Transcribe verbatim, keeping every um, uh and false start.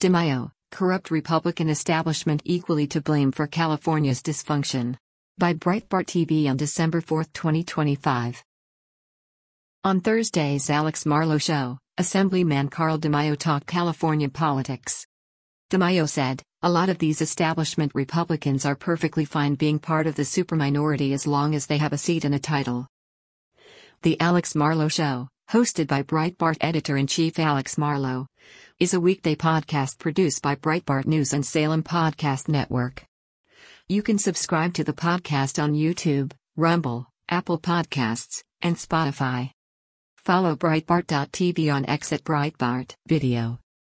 DeMaio, corrupt Republican establishment equally to blame for California's dysfunction. By Breitbart T V on December fourth, twenty twenty-five. On Thursday's Alex Marlow Show, Assemblyman Carl DeMaio talked California politics. DeMaio said, "A lot of these establishment Republicans are perfectly fine being part of the superminority as long as they have a seat and a title." The Alex Marlow Show, hosted by Breitbart editor-in-chief Alex Marlow, is a weekday podcast produced by Breitbart News and Salem Podcast Network. You can subscribe to the podcast on YouTube, Rumble, Apple Podcasts, and Spotify. Follow Breitbart dot T V on X at Breitbart Video.